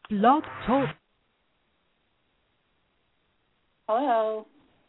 Blog Talk. Hello.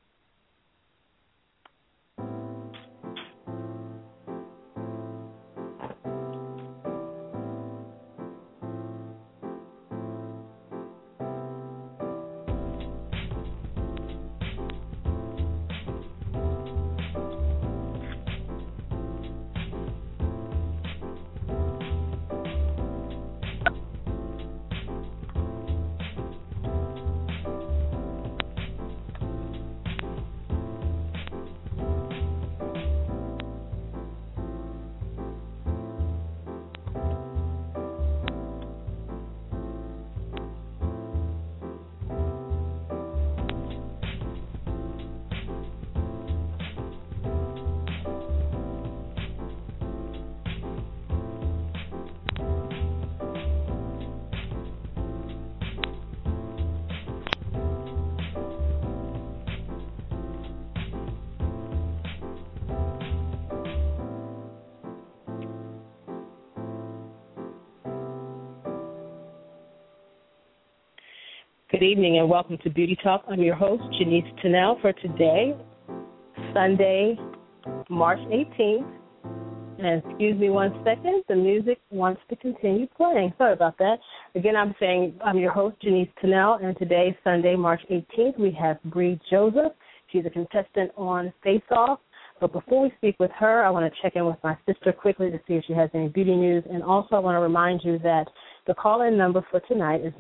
Good evening and welcome to Beauty Talk. I'm your host, Janice Tunnell, for today, Sunday, March 18th. And excuse me one second, the music wants to continue playing. Sorry about that. Again, I'm your host, Janice Tunnell, and today, Sunday, March 18th, we have Bree Joseph. She's a contestant on Face Off. But before we speak with her, I want to check in with my sister quickly to see if she has any beauty news. And also I want to remind you that the call-in number for tonight is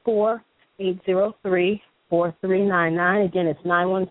914-803-4399. Again, it's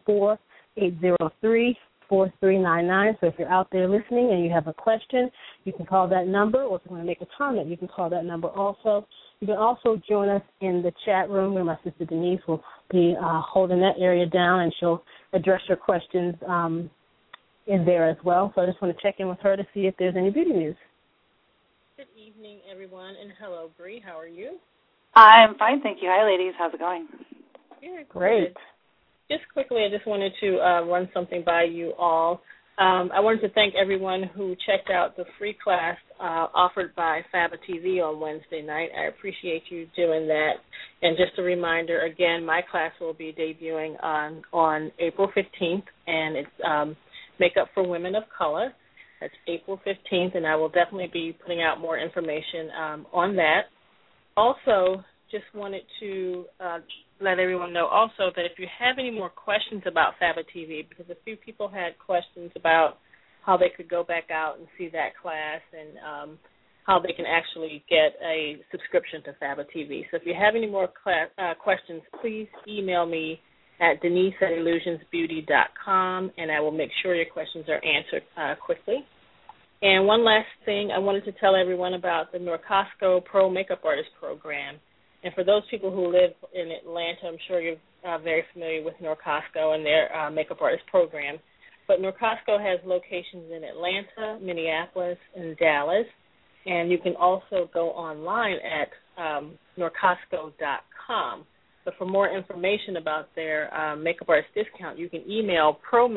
914-803-4399. So if you're out there listening and you have a question, you can call that number, or if you want to make a comment, you can call that number also. You can also join us in the chat room where my sister Denise will be holding that area down, and she'll address your questions in there as well. So I just want to check in with her to see if there's any beauty news. Good evening, everyone, and hello, Bree. How are you? I'm fine, thank you. Hi, ladies. How's it going? Good. Great. Just quickly, I just wanted to run something by you all. I wanted to thank everyone who checked out the free class offered by Faba TV on Wednesday night. I appreciate you doing that. And just a reminder, again, my class will be debuting on April 15th, and it's Makeup for Women of Color. That's April 15th, and I will definitely be putting out more information on that. Also, just wanted to let everyone know also that if you have any more questions about Faba TV, because a few people had questions about how they could go back out and see that class and how they can actually get a subscription to Faba TV. So if you have any more questions, please email me at denise@illusionsbeauty.com, and I will make sure your questions are answered quickly. And one last thing, I wanted to tell everyone about the Norcosco Pro Makeup Artist Program. And for those people who live in Atlanta, I'm sure you're very familiar with Norcosco and their makeup artist program. But Norcosco has locations in Atlanta, Minneapolis, and Dallas. And you can also go online at norcosco.com. But for more information about their makeup artist discount, you can email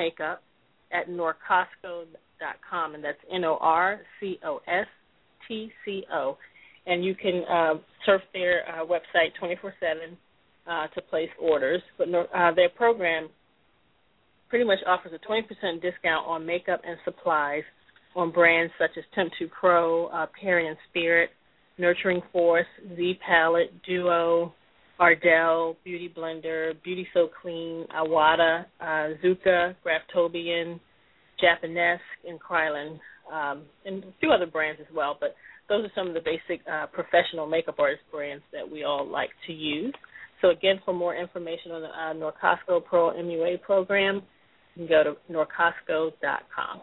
promakeup@norcosco.com, and that's NORCOSTCO. And you can surf their website 24/7 to place orders. But their program pretty much offers a 20% discount on makeup and supplies on brands such as Temptu Pro, Perry and Spirit, Nurturing Force, Z Palette, Duo, Ardell, Beauty Blender, Beauty So Clean, Awada, Zuka, Graftobian, Japanesque, and Krylon, and a few other brands as well. But those are some of the basic professional makeup artist brands that we all like to use. So, again, for more information on the Norcosco Pro MUA program, you can go to norcosco.com.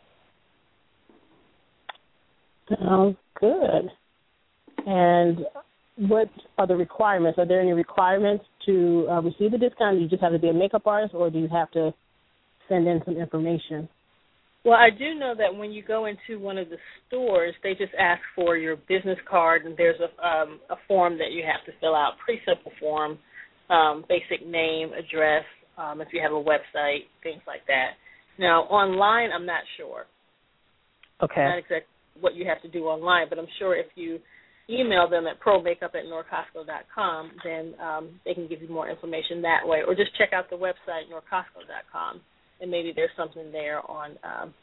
Sounds good. And what are the requirements? Are there any requirements to receive the discount? Do you just have to be a makeup artist, or do you have to send in some information? Well, I do know that when you go into one of the stores, they just ask for your business card, and there's a form that you have to fill out, pretty simple form, basic name, address, if you have a website, things like that. Now, online, I'm not sure. Okay. Not exactly what you have to do online, but I'm sure if you email them at promakeup@norcosco.com, then they can give you more information that way. Or just check out the website, norcosco.com, and maybe there's something there on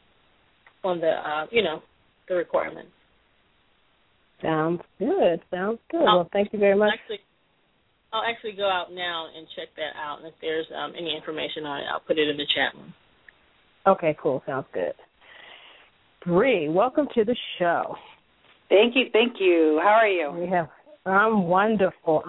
the requirements. Sounds good. Well, thank you very much. I'll actually go out now and check that out, and if there's any information on it, I'll put it in the chat room. Okay, cool. Sounds good. Bree, welcome to the show. Thank you. How are you? I'm wonderful.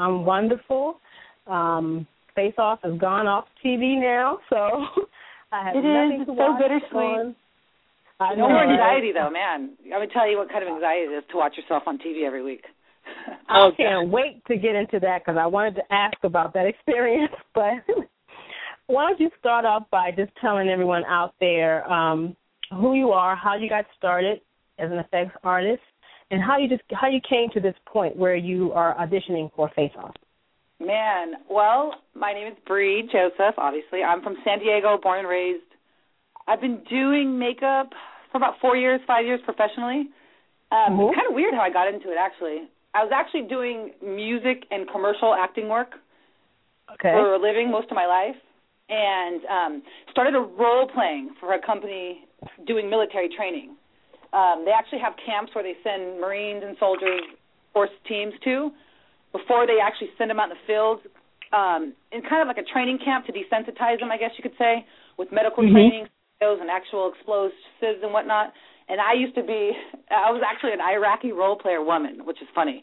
Face Off has gone off TV now, so I have nothing to watch. It is. It's so bittersweet. No more anxiety, though, man. I'm going to tell you what kind of anxiety it is to watch yourself on TV every week. I can't wait to get into that because I wanted to ask about that experience. But why don't you start off by just telling everyone out there who you are, how you got started as an effects artist, and how you came to this point where you are auditioning for Face Off. Man, well, my name is Bree Joseph, obviously. I'm from San Diego, born and raised. I've been doing makeup for about 5 years professionally. It's kind of weird how I got into it, actually. I was actually doing music and commercial acting work for a living most of my life, and started a role-playing for a company doing military training. They actually have camps where they send Marines and soldiers, force teams to, before they actually send them out in the field, in kind of like a training camp to desensitize them, I guess you could say, with medical training and actual explosives and whatnot. And I was actually an Iraqi role player woman, which is funny.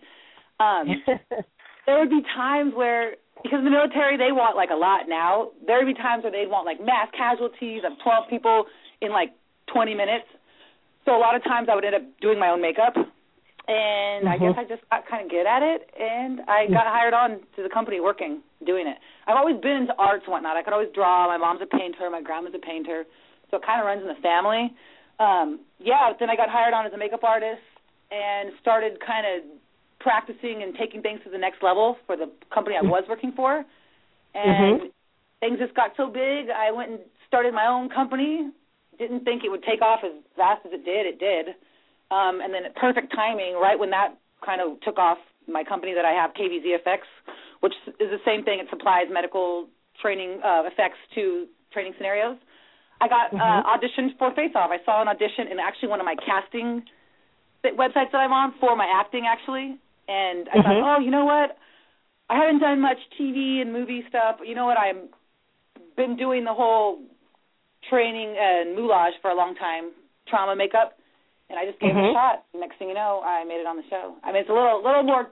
There would be times where, because in the military they want like a lot now, there would be times where they'd want like mass casualties of 12 people in like 20 minutes. So a lot of times I would end up doing my own makeup, and I guess I just got kind of good at it, and I got hired on to the company doing it. I've always been into arts and whatnot. I could always draw. My mom's a painter. My grandma's a painter, so it kind of runs in the family. Then I got hired on as a makeup artist and started kind of practicing and taking things to the next level for the company I was working for, and things just got so big, I went and started my own company. Didn't think it would take off as fast as it did. It did. And then at perfect timing, right when that kind of took off, my company that I have, KVZ Effects, which is the same thing. It supplies medical training effects to training scenarios. I got auditioned for Face Off. I saw an audition in actually one of my casting websites that I'm on for my acting, actually. And I thought, you know what? I haven't done much TV and movie stuff. But you know what? I've been doing the whole training and moulage for a long time, trauma makeup, and I just gave it a shot. Next thing you know, I made it on the show. I mean, it's a little more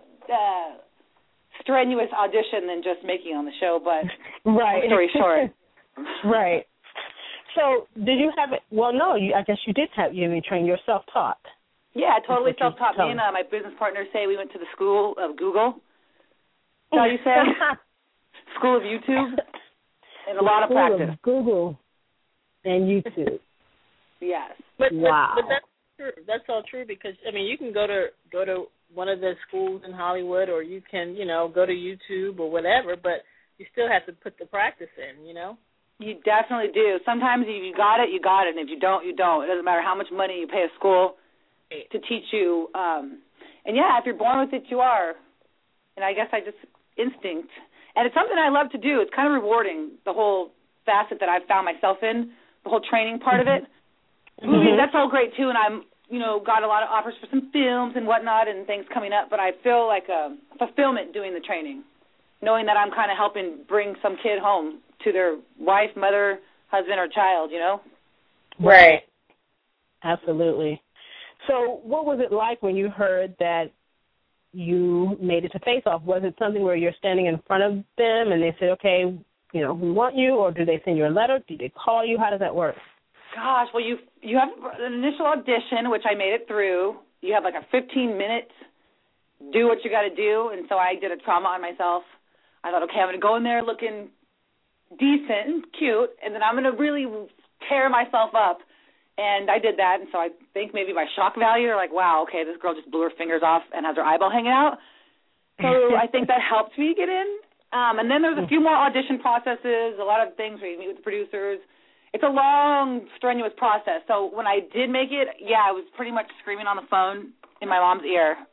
strenuous audition than just making it on the show, but long story short. Right. So did you have it? Well, no, I guess you did have training. You're self-taught. Yeah, totally self-taught. Me and my business partner say we went to the school of Google. That's how you say? School of YouTube. And a lot of practice. Google and YouTube. Yes. But that's true. That's all true because you can go to one of the schools in Hollywood, or you can go to YouTube or whatever, but you still have to put the practice in. You definitely do. Sometimes if you got it, you got it, and if you don't, you don't. It doesn't matter how much money you pay a school to teach you. And yeah, if you're born with it, you are. And I guess instinct. And it's something I love to do. It's kind of rewarding, the whole facet that I've found myself in, the whole training part of it. Movies, that's all great, too, and I'm, got a lot of offers for some films and whatnot and things coming up, but I feel like a fulfillment doing the training, knowing that I'm kind of helping bring some kid home to their wife, mother, husband, or child, Right. Absolutely. So what was it like when you heard that you made it to Face Off? Was it something where you're standing in front of them and they say, okay, we want you, or do they send you a letter? Do they call you? How does that work? Gosh, well, you have an initial audition, which I made it through. You have like a 15-minute do what you got to do, and so I did a trauma on myself. I thought, okay, I'm going to go in there looking decent and cute, and then I'm going to really tear myself up. And I did that, and so I think maybe by shock value, they're like, wow, okay, this girl just blew her fingers off and has her eyeball hanging out. So I think that helped me get in. And then there's a few more audition processes, a lot of things where you meet with the producers. It's a long, strenuous process. So when I did make it, I was pretty much screaming on the phone in my mom's ear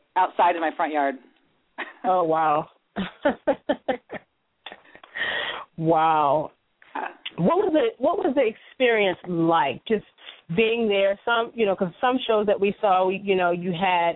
outside in my front yard. Oh, wow. Wow. What was the experience like, just being there? Because some shows that we saw, you had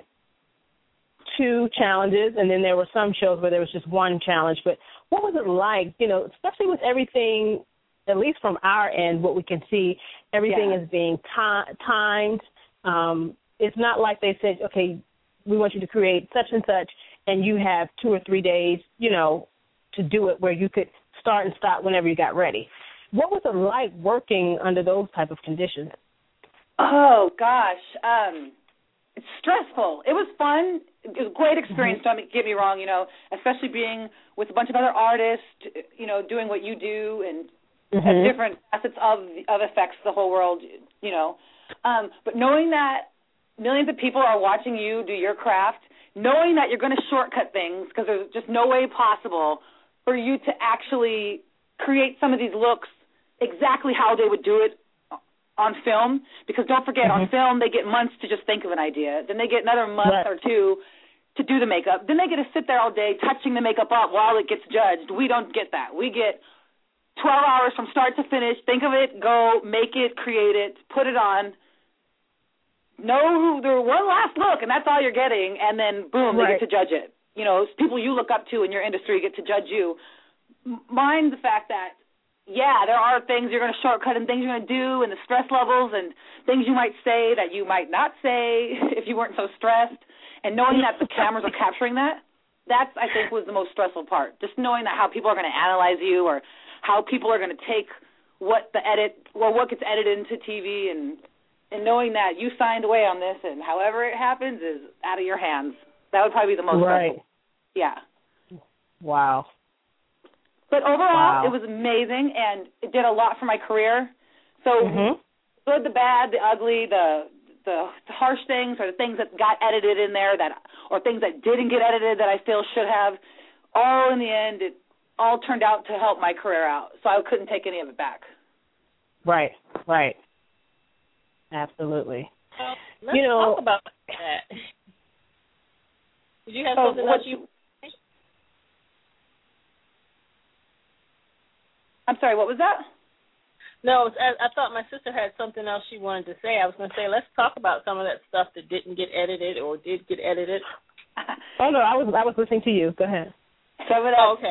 2 challenges, and then there were some shows where there was just 1 challenge. But what was it like, especially with everything, at least from our end, what we can see, everything is being timed. It's not like they said, okay, we want you to create such and such, and you have 2 or 3 days, to do it, where you could start and stop whenever you got ready. What was it like working under those type of conditions? Oh, gosh. It's stressful. It was fun. It was a great experience, don't get me wrong, especially being with a bunch of other artists, doing what you do and have different facets of effects the whole world, But knowing that millions of people are watching you do your craft, knowing that you're going to shortcut things because there's just no way possible for you to actually create some of these looks exactly how they would do it on film, because don't forget, on film they get months to just think of an idea. Then they get another month or 2 to do the makeup. Then they get to sit there all day touching the makeup up while it gets judged. We don't get that. We get 12 hours from start to finish. Think of it, go, make it, create it, put it on. Know the one last look, and that's all you're getting, and then, boom, they get to judge it. People you look up to in your industry get to judge you. Mind the fact that, there are things you're going to shortcut and things you're going to do and the stress levels and things you might say that you might not say if you weren't so stressed. And knowing that the cameras are capturing that's, I think, was the most stressful part. Just knowing that how people are going to analyze you or how people are going to take what gets edited into TV and knowing that you signed away on this and however it happens is out of your hands. That would probably be the most stressful. Yeah. Wow. But overall, it was amazing, and it did a lot for my career. So good, the bad, the ugly, the harsh things, or the things that got edited in there or things that didn't get edited that I feel should have, all in the end, it all turned out to help my career out. So I couldn't take any of it back. Right. Absolutely. Let's talk about that. Did you have something else you... I'm sorry, what was that? No, I thought my sister had something else she wanted to say. I was going to say, let's talk about some of that stuff that didn't get edited or did get edited. Oh, no, I was listening to you. Go ahead. Okay.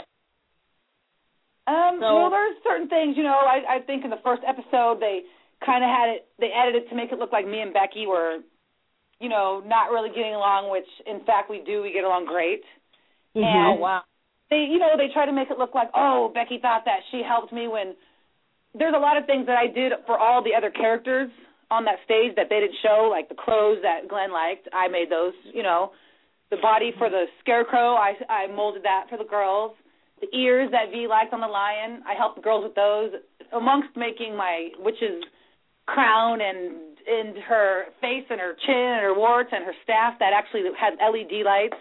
Well, there's certain things, I think in the first episode they kind of they edited it to make it look like me and Becky were, not really getting along, which in fact we do. We get along great. And they try to make it look like, Becky thought that she helped me, when there's a lot of things that I did for all the other characters on that stage that they didn't show, like the clothes that Glenn liked. I made those, the body for the scarecrow, I molded that for the girls. The ears that V liked on the lion, I helped the girls with those, amongst making my witch's crown and her face and her chin and her warts and her staff that actually had LED lights.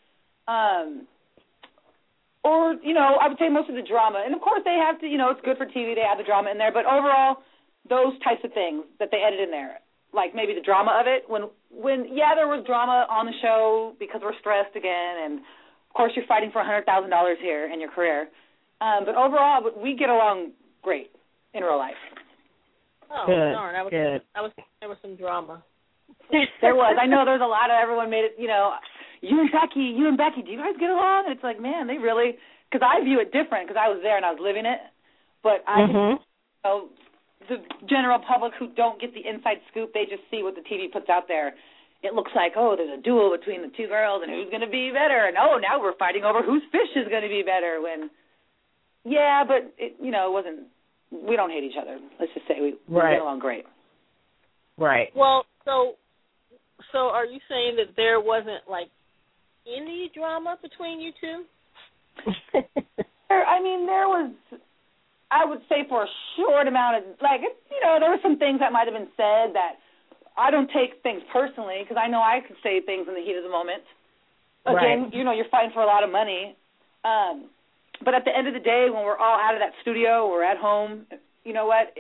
Or, I would say most of the drama. And, of course, they have to, it's good for TV, they have the drama in there. But overall, those types of things that they edit in there, like maybe the drama of it, when there was drama on the show because we're stressed again, and, of course, you're fighting for $100,000 here in your career. But overall, we get along great in real life. Oh, good. darn. I was there was some drama. There was. I know there's a lot of, everyone made it, you and Becky, do you guys get along? And it's like, man, they really, because I view it different because I was there and I was living it. But the general public who don't get the inside scoop, they just see what the TV puts out there. It looks like, there's a duel between the 2 girls and who's going to be better. And, now we're fighting over whose fish is going to be better. When, but, it wasn't, we don't hate each other. Let's just say we get along great. Right. Well, so are you saying that there wasn't, like, any drama between you two? There was, I would say, for a short amount of, there were some things that might have been said that I don't take things personally, because I know I could say things in the heat of the moment. Again, you're fighting for a lot of money. But at the end of the day, when we're all out of that studio, we're at home, you know what?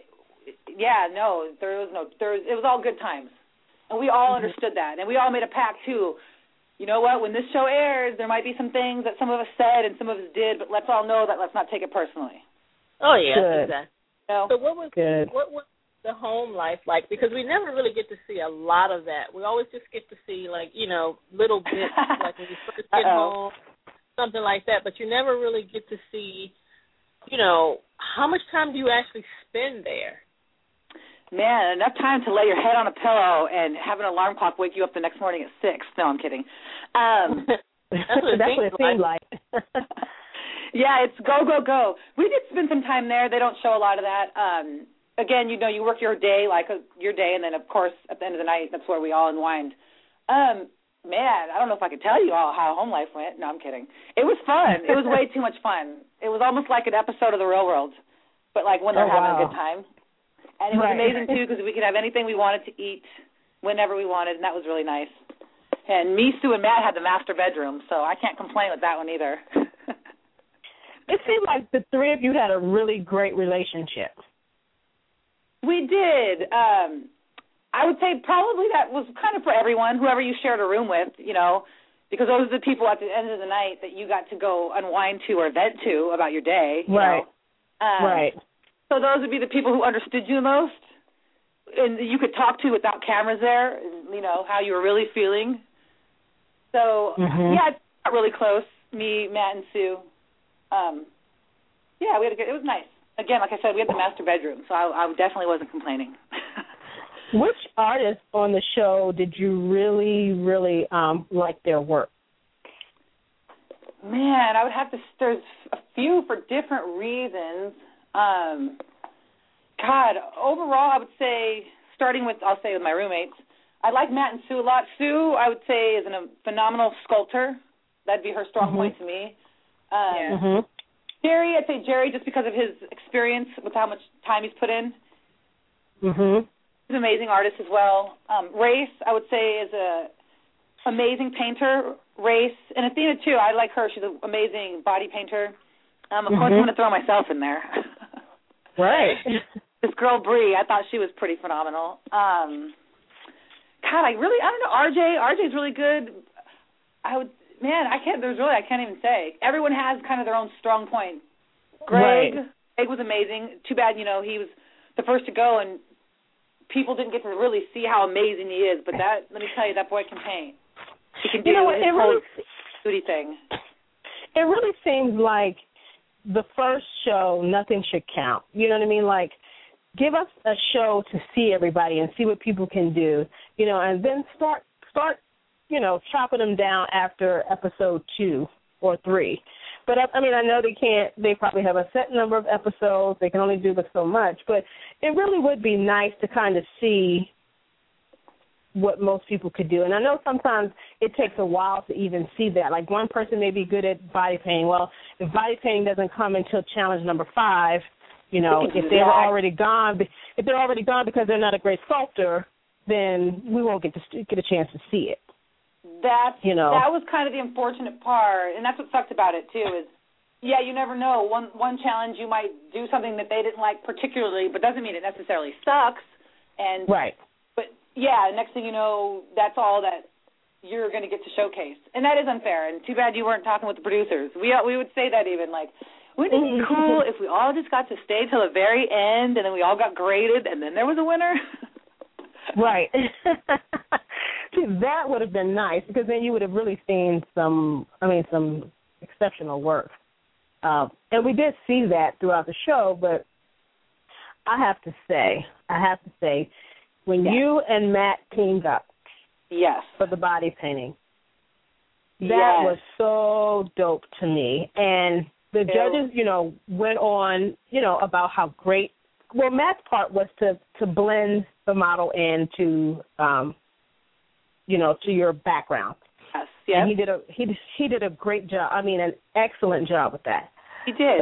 It was all good times. And we all understood that. And we all made a pact, too. you know what, when this show airs, there might be some things that some of us said and some of us did, but let's all know that let's not take it personally. Oh, yeah, Good. exactly. So what was the home life like? Because we never really get to see a lot of that. We always just get to see, like, you know, little bits, like when you first get home, something like that. But you never really get to see, you know, how much time do you actually spend there? Man, enough time to lay your head on a pillow and have an alarm clock wake you up the next morning at 6. No, I'm kidding. That's what it seemed like. Yeah, it's go, go, go. We did spend some time there. They don't show a lot of that. Again, you know, you work your day, your day, and then, of course, at the end of the night, that's where we all unwind. Man, I don't know if I could tell you all how home life went. No, I'm kidding. It was fun. It was way too much fun. It was almost like an episode of The Real World, but, like, when they're having a good time. And it was amazing, too, because we could have anything we wanted to eat whenever we wanted, and that was really nice. And me, Sue, and Matt had the master bedroom, so I can't complain with that one either. It seemed like the three of you had a really great relationship. We did. I would say probably that was kind of for everyone, whoever you shared a room with, you know, because those are the people at the end of the night that you got to go unwind to or vent to about your day. You know? Right. So those would be the people who understood you most and you could talk to without cameras there, you know, how you were really feeling. So, yeah, it's got really close, me, Matt, and Sue. Yeah, we had it was nice. Again, like I said, we had the master bedroom, so I definitely wasn't complaining. Which artists on the show did you really, really like their work? Man, I would have to, there's a few for different reasons. God, overall, I would say, starting with, I'll say with my roommates, I like Matt and Sue a lot. Sue, I would say, is a phenomenal sculptor. That'd be her strong point to me. Jerry, I'd say Jerry, just because of his experience with how much time he's put in. He's an amazing artist as well. Race, I would say, is a amazing painter. Race, and Athena, too. I like her. She's an amazing body painter. Of course, I'm going to throw myself in there. Right. This girl, Bree, I thought she was pretty phenomenal. God, I don't know. RJ's really good. I can't even say. Everyone has kind of their own strong point. Greg was amazing. Too bad, you know, he was the first to go, and people didn't get to really see how amazing he is. But let me tell you, that boy can paint. He can do his whole beauty thing. It really seems like the first show, nothing should count. You know what I mean? Like, give us a show to see everybody and see what people can do, you know, and then start, you know, chopping them down after episode 2 or 3. But, I mean, I know they probably have a set number of episodes. They can only do but so much. But it really would be nice to kind of see what most people could do. And I know sometimes it takes a while to even see that. Like, one person may be good at body painting. Well, if body painting doesn't come until challenge number 5, you know, if they're already gone because they're not a great sculptor, then we won't get a chance to see it. That was kind of the unfortunate part, and that's what sucked about it too. Is you never know. One challenge you might do something that they didn't like particularly, but doesn't mean it necessarily sucks. And but next thing you know, that's all that you're going to get to showcase, and that is unfair. And too bad you weren't talking with the producers. We would say that even like. Wouldn't it be cool if we all just got to stay till the very end and then we all got graded and then there was a winner? Right. See, that would have been nice because then you would have really seen some exceptional work. And we did see that throughout the show, but I have to say, when you and Matt teamed up for the body painting, that was so dope to me. And the judges, you know, went on, you know, about how great. Well, Matt's part was to blend the model into, you know, to your background. Yes. And he did a great job. I mean, an excellent job with that. He did.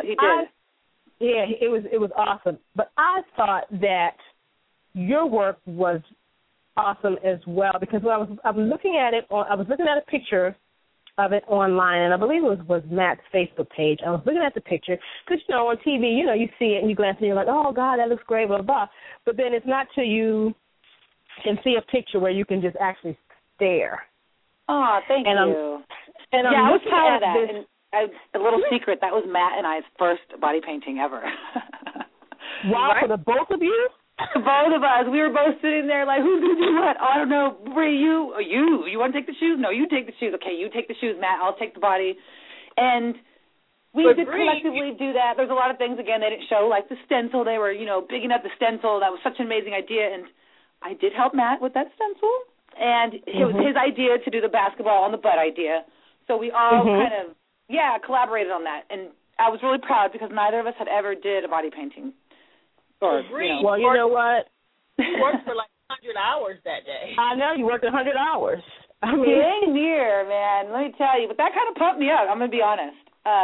It was awesome. But I thought that your work was awesome as well because when I was looking at it, I was looking at a picture of it online, and I believe it was Matt's Facebook page. I was looking at the picture because, you know, on TV, you know, you see it and you glance and you're like, oh, God, that looks great, blah, blah, blah. But then it's not till you can see a picture where you can just actually stare Oh, thank you. And I was proud of that. This... And a little secret, that was Matt and I's first body painting ever. Wow, for the both of you? Both of us. We were both sitting there like, who's going to do what? I don't know. Bree, you want to take the shoes? No, you take the shoes. Okay, you take the shoes, Matt. I'll take the body. And we did collectively do that. There's a lot of things, again, they didn't show, like the stencil. They were, bigging up the stencil. That was such an amazing idea. And I did help Matt with that stencil. And it was his idea to do the basketball on the butt idea. So we all kind of, collaborated on that. And I was really proud because neither of us had ever did a body painting. Well, you know what? You worked for like 100 hours that day. I know, you worked 100 hours. I mean, dang near, man. Let me tell you. But that kind of pumped me up, I'm going to be honest.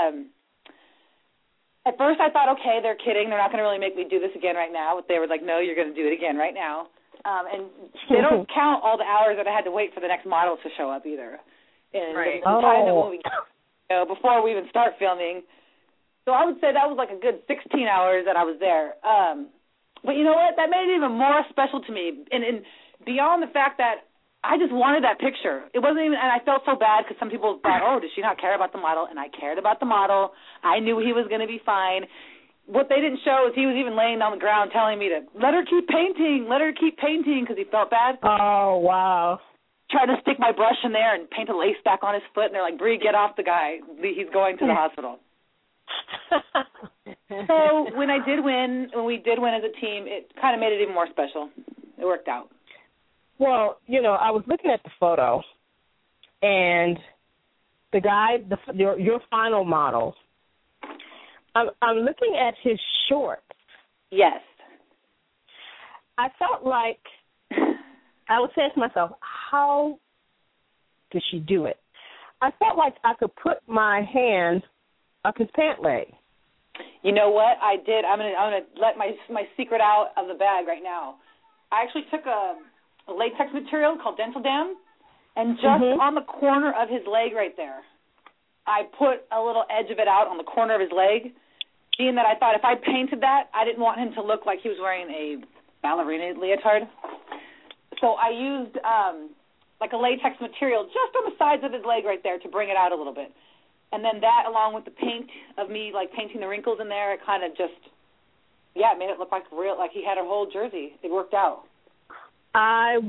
At first I thought, okay, they're kidding. They're not going to really make me do this again right now. But they were like, no, you're going to do it again right now. And they don't count all the hours that I had to wait for the next model to show up either. And the time that when we, before we even start filming. So I would say that was like a good 16 hours that I was there. But you know what? That made it even more special to me. And beyond the fact that I just wanted that picture. It wasn't even, and I felt so bad because some people thought, oh, does she not care about the model? And I cared about the model. I knew he was going to be fine. What they didn't show is he was even laying on the ground telling me to let her keep painting because he felt bad. Oh, wow. Trying to stick my brush in there and paint a lace back on his foot. And they're like, Bree, get off the guy. He's going to the hospital. So when we did win as a team, it kind of made it even more special. It worked out. Well, I was looking at the photo, and the guy, your final model, I'm looking at his shorts. Yes. I felt like, I was saying to myself, how did she do it? I felt like I could put my hand up his pant leg. You know what? I did. I'm gonna let my secret out of the bag right now. I actually took a latex material called Dental Dam, and just on the corner of his leg right there, I put a little edge of it out on the corner of his leg, being that I thought if I painted that, I didn't want him to look like he was wearing a ballerina leotard. So I used like a latex material just on the sides of his leg right there to bring it out a little bit. And then that, along with the paint of me, like, painting the wrinkles in there, it kind of just, it made it look like like he had a whole jersey. It worked out. I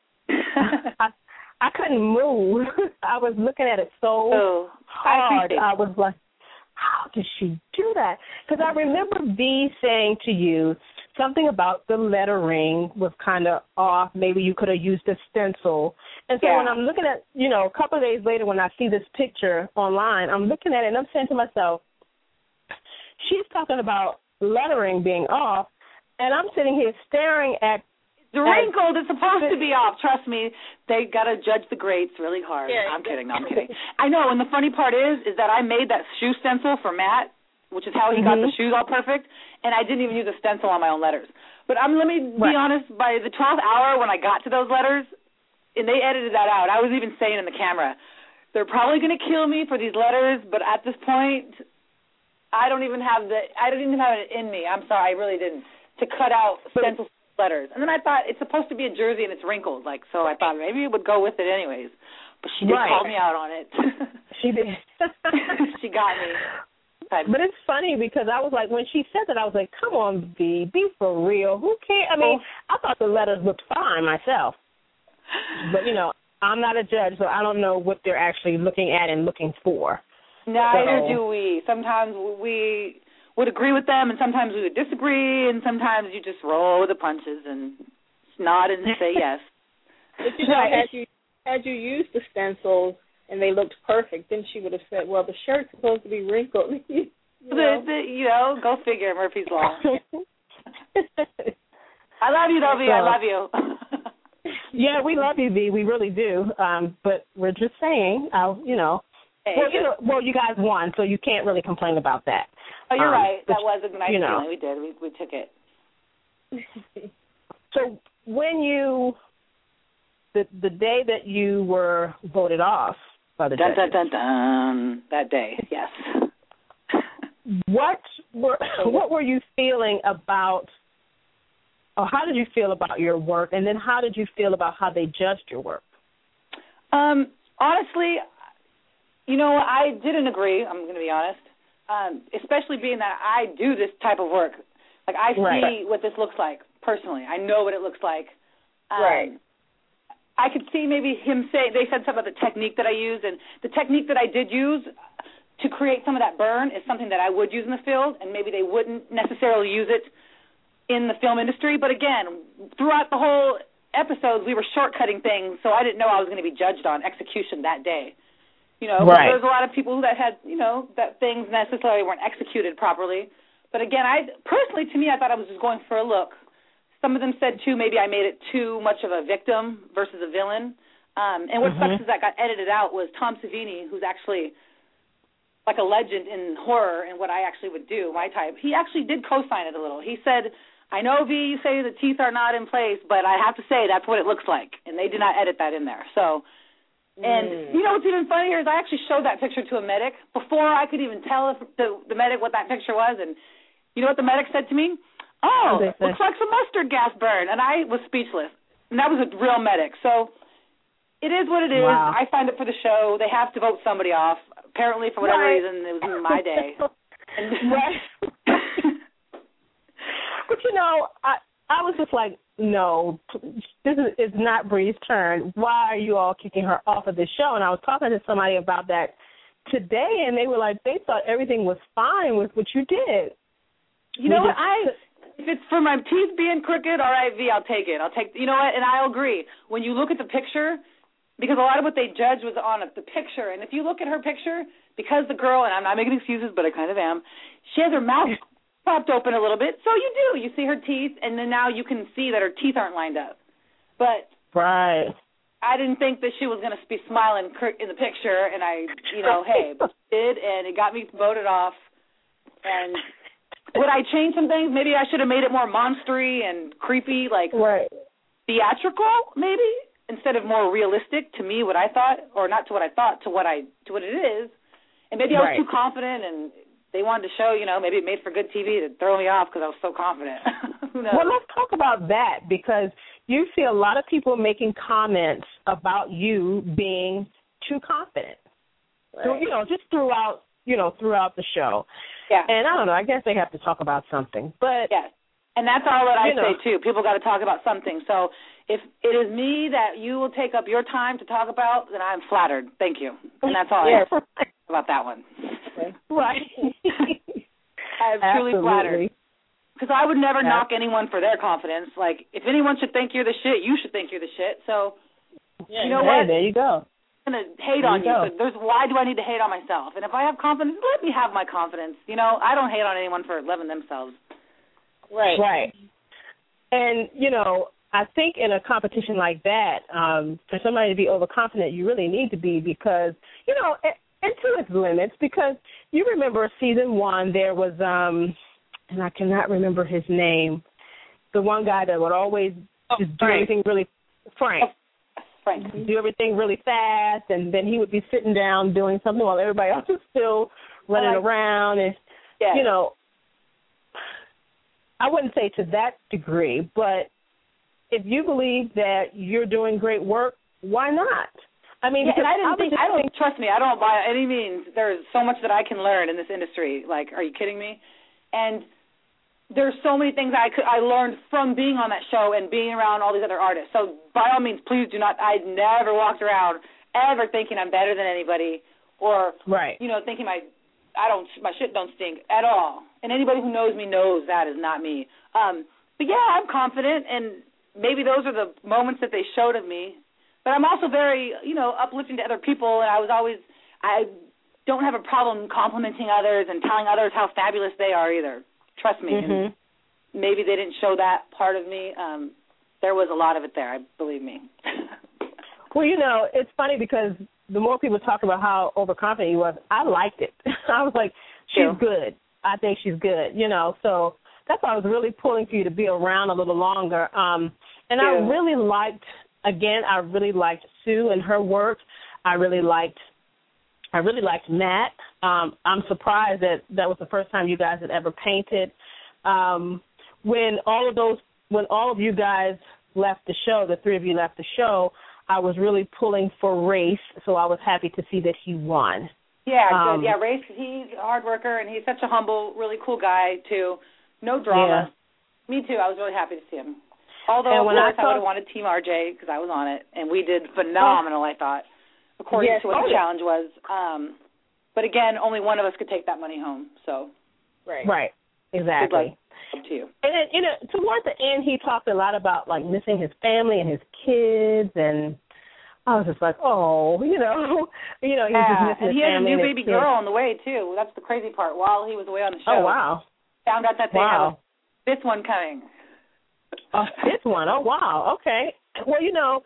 couldn't move. I was looking at it so hard. I was like, how did she do that? Because I remember V saying to you something about the lettering was kind of off. Maybe you could have used a stencil. And so when I'm looking at, a couple of days later when I see this picture online, I'm looking at it and I'm saying to myself, she's talking about lettering being off, and I'm sitting here staring at the wrinkled. It's supposed to be off. Trust me, they got to judge the grades really hard. Yeah. I'm kidding. I know, and the funny part is that I made that shoe stencil for Matt, which is how he got the shoes all perfect, and I didn't even use a stencil on my own letters. But let me be honest, by the 12th hour when I got to those letters, and they edited that out, I was even saying in the camera, they're probably going to kill me for these letters, but at this point, I didn't even have it in me. I'm sorry, I really didn't, to cut out stencil letters. And then I thought, it's supposed to be a jersey and it's wrinkled, so I thought maybe it would go with it anyways. But she did call me out on it. She did. She got me. But it's funny because I was like, when she said that, I was like, come on, V, be for real. Who cares? I mean, I thought the letters looked fine myself. But, I'm not a judge, so I don't know what they're actually looking at and looking for. Neither do we. Sometimes we would agree with them, and sometimes we would disagree, and sometimes you just roll with the punches and nod and say yes. But, had you used the stencils and they looked perfect, then she would have said, well, the shirt's supposed to be wrinkled. Go figure, Murphy's Law. I love you, though, V. I love you. Yeah, we love you, V. We really do. But we're just saying, Hey, well, you guys won, so you can't really complain about that. Oh, you're right. That was a nice feeling. We did. We took it. So when the day that you were voted off by the judges. That day, yes. What were you feeling about, or how did you feel about your work, and then how did you feel about how they judged your work? honestly, you know, I didn't agree, I'm going to be honest, especially being that I do this type of work. Like, I see what this looks like personally. I know what it looks like. Right. I could see maybe him say, they said something about the technique that I used, and the technique that I did use to create some of that burn is something that I would use in the field, and maybe they wouldn't necessarily use it in the film industry. But again, throughout the whole episodes, we were shortcutting things, so I didn't know I was going to be judged on execution that day. You know, there's a lot of people that had, you know, that things necessarily weren't executed properly. But again, personally, to me, I thought I was just going for a look. Some of them said, too, maybe I made it too much of a victim versus a villain. And what sucks is that got edited out was Tom Savini, who's actually like a legend in horror and what I actually would do, my type. He actually did co-sign it a little. He said, I know, V, you say the teeth are not in place, but I have to say that's what it looks like. And they did not edit that in there. So, and you know what's even funnier is I actually showed that picture to a medic before I could even tell the medic what that picture was. And you know what the medic said to me? Oh, looks like some mustard gas burn. And I was speechless. And that was a real medic. So it is what it is. Wow. I signed up for the show. They have to vote somebody off. Apparently, for whatever reason, it was my day. But, you know, I was just like, no, this is not Bree's turn. Why are you all kicking her off of this show? And I was talking to somebody about that today, and they were like, they thought everything was fine with what you did. You know what? If it's for my teeth being crooked, all right, V, I'll take it. You know what? And I'll agree. When you look at the picture, because a lot of what they judged was on the picture, and if you look at her picture, because the girl, and I'm not making excuses, but I kind of am, she has her mouth popped open a little bit, so you do. You see her teeth, and then now you can see that her teeth aren't lined up. But I didn't think that she was going to be smiling in the picture, and I, you know, hey, but she did, and it got me voted off. And would I change some things? Maybe I should have made it more monstery and creepy, like theatrical, maybe, instead of more realistic to me, what I thought, or not to what I thought, to what it is. And maybe I was too confident, and they wanted to show, you know, maybe it made for good TV to throw me off because I was so confident. Who knows? Well, let's talk about that, because you see a lot of people making comments about you being too confident. So, you know, just throughout the show. Yeah. And I don't know, I guess they have to talk about something. But yes. And that's all that I say, too. People got to talk about something. So if it is me that you will take up your time to talk about, then I'm flattered. Thank you. And that's all I have about that one. Right. I'm truly flattered. Because I would never knock anyone for their confidence. Like, if anyone should think you're the shit, you should think you're the shit. So, you know what? There you go. I'm going to hate on you. So why do I need to hate on myself? And if I have confidence, let me have my confidence. You know, I don't hate on anyone for loving themselves. Right. And, you know, I think in a competition like that, for somebody to be overconfident, you really need to be, because, you know, and to its limits, because you remember season 1, there was, and I cannot remember his name, the one guy that would always just do everything really, Frank. Do everything really fast, and then he would be sitting down doing something while everybody else is still running around. And, you know, I wouldn't say to that degree, but if you believe that you're doing great work, why not? I mean, trust me, I don't by any means. There's so much that I can learn in this industry. Like, are you kidding me? And there's so many things I learned from being on that show and being around all these other artists. So by all means, please do not. I never walked around ever thinking I'm better than anybody, or you know, thinking my shit don't stink at all. And anybody who knows me knows that is not me. But yeah, I'm confident, and maybe those are the moments that they showed of me. But I'm also very, you know, uplifting to other people, and I don't have a problem complimenting others and telling others how fabulous they are either. Trust me. And maybe they didn't show that part of me. There was a lot of it there, believe me. Well, you know, it's funny because the more people talk about how overconfident he was, I liked it. I was like, she's good. I think she's good, you know. So that's why I was really pulling for you to be around a little longer. And I really liked Sue and her work. I really liked Matt. I'm surprised that was the first time you guys had ever painted. When all of you guys left the show, the three of you left the show, I was really pulling for Race, so I was happy to see that he won. Yeah, good. Yeah, Race, he's a hard worker, and he's such a humble, really cool guy, too. No drama. Yeah. Me, too. I was really happy to see him. Although, of course, I would have wanted Team RJ because I was on it, and we did phenomenal, I thought, according to what the challenge was. But, again, only one of us could take that money home, so. Right. Exactly. Up to you. And then, you know, toward the end, he talked a lot about, like, missing his family and his kids, and I was just like, oh, you know, he's just missing his family. And he has a new baby girl on the way, too. That's the crazy part. While he was away on the show. Oh, wow. Found out that they have a fifth one coming. A fifth one? Oh, wow. Okay. Well, you know,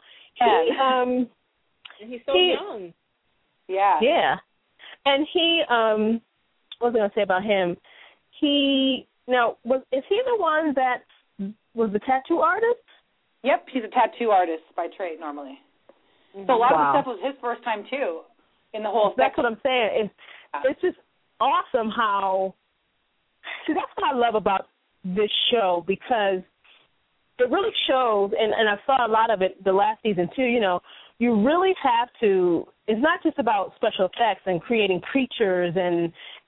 he's so young. Yeah. Yeah. And he, what was I going to say about him? Is he the one that was the tattoo artist? Yep, he's a tattoo artist by trade normally. So a lot of the stuff was his first time, too, in the whole That's what I'm saying. It's just awesome how – see, that's what I love about this show because it really shows, and I saw a lot of it the last season, too, you know, you really have to – it's not just about special effects and creating creatures and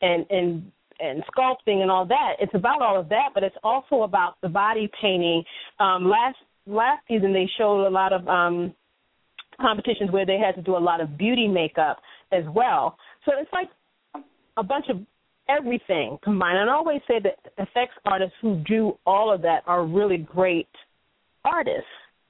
sculpting and all that. It's about all of that, but it's also about the body painting. Last season they showed a lot of competitions where they had to do a lot of beauty makeup as well. So it's like a bunch of everything combined. And I always say that effects artists who do all of that are really great artists.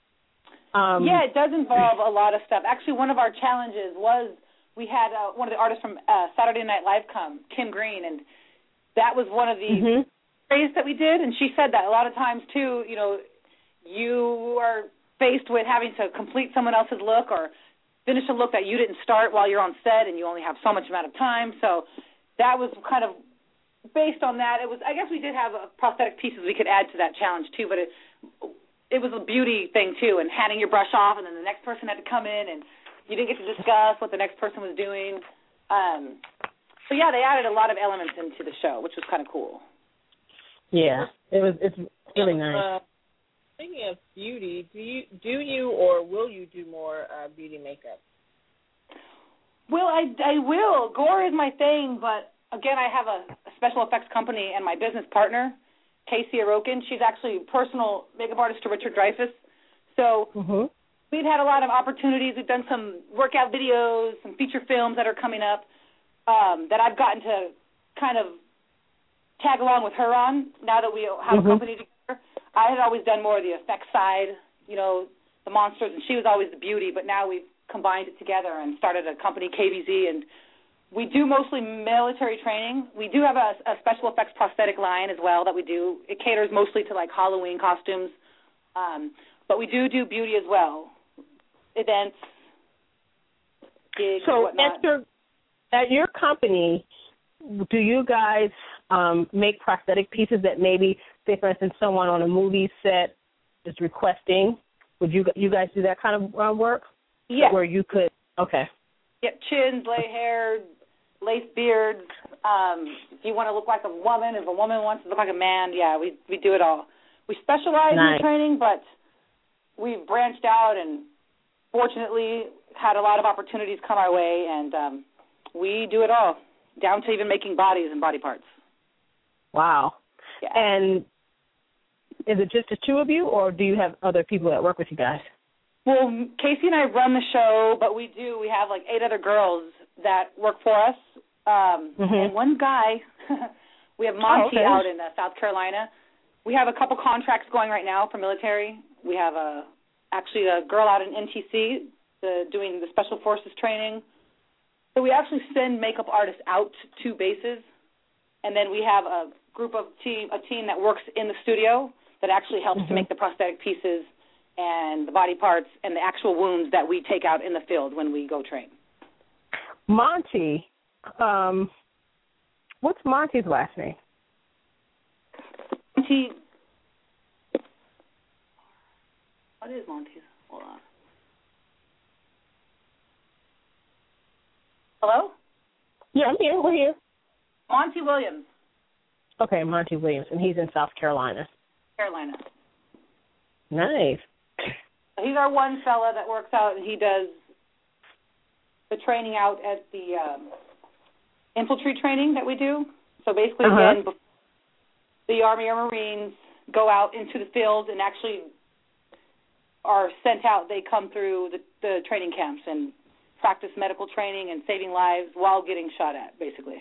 It does involve a lot of stuff. Actually, one of our challenges was we had one of the artists from Saturday Night Live come, Kim Green, and that was one of the plays that we did. And she said that a lot of times, too, you know, you are faced with having to complete someone else's look or finish a look that you didn't start while you're on set and you only have so much amount of time. So that was kind of based on that. It was, I guess we did have prosthetic pieces we could add to that challenge, too, but it was a beauty thing, too, and handing your brush off, and then the next person had to come in, and you didn't get to discuss what the next person was doing. So, yeah, they added a lot of elements into the show, which was kind of cool. Yeah, it's really nice. Speaking of beauty, do you or will you do more beauty makeup? Well, I will. Gore is my thing, but, again, I have a special effects company, and my business partner, Casey Arokin, she's actually a personal makeup artist to Richard Dreyfuss. So we've had a lot of opportunities. We've done some workout videos, some feature films that are coming up that I've gotten to kind of tag along with her on now that we have a company together. I had always done more of the effects side, you know, the monsters, and she was always the beauty, but now we've combined it together and started a company, KVZ, and we do mostly military training. We do have a special effects prosthetic line as well that we do. It caters mostly to, like, Halloween costumes, but we do beauty as well, events, gigs, so whatnot. At your company, do you guys make prosthetic pieces that maybe, say, for instance, someone on a movie set is requesting? Would you guys do that kind of work? Yeah. Where you could, okay. Yeah, chins, lay hair, lace beards. If you want to look like a woman, if a woman wants to look like a man, yeah, we do it all. We specialize in the training, but we've branched out and fortunately had a lot of opportunities come our way, and we do it all, down to even making bodies and body parts. Wow. Yeah. And is it just the two of you, or do you have other people that work with you guys? Well, Casey and I run the show, but we have like 8 other girls that work for us, and one guy. We have Monty out in South Carolina. We have a couple contracts going right now for military. We have actually a girl out in NTC doing the Special Forces training. So we actually send makeup artists out to bases, and then we have a team that works in the studio that actually helps to make the prosthetic pieces and the body parts and the actual wounds that we take out in the field when we go train. Monty, what's Monty's last name? Monty, what is Monty's? Hold on. Hello? Yeah, I'm here. We're here. Monty Williams. Okay, Monty Williams, and he's in South Carolina. Carolina. Nice. He's our one fella that works out, and he does the training out at the infantry training that we do. So basically, when the Army or Marines go out into the field and actually are sent out, they come through the training camps and practice medical training and saving lives while getting shot at, basically.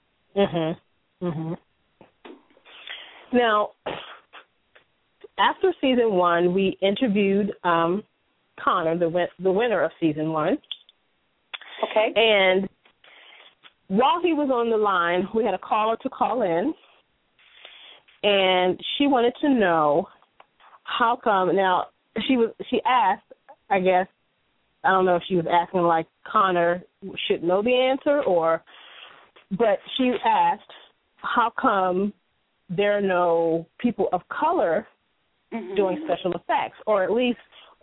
Now, after season 1, we interviewed Connor, the winner of season 1. Okay. And while he was on the line, we had a caller to call in, and she wanted to know how come. Now, she asked, I guess, I don't know if she was asking like Connor should know the answer, but she asked how come there are no people of color doing special effects, or at least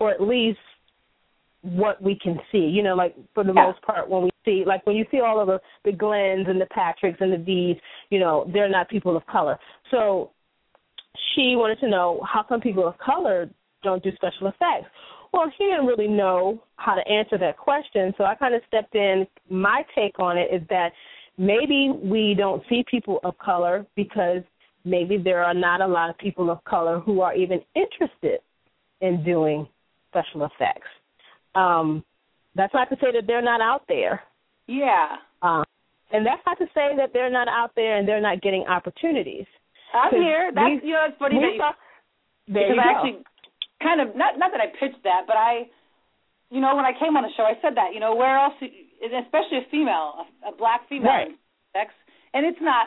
what we can see. You know, like for the most part, when you see all of the Glens and the Patricks and the V's, you know, they're not people of color. So she wanted to know how come people of color don't do special effects. Well, he didn't really know how to answer that question, so I kind of stepped in. My take on it is that maybe we don't see people of color because maybe there are not a lot of people of color who are even interested in doing special effects. That's not to say that they're not out there. Yeah. And that's not to say that they're not out there and they're not getting opportunities. I'm here. It's funny that because I actually kind of, not that I pitched that, but when I came on the show, I said that, where else, especially a female, a black female, sex, and it's not,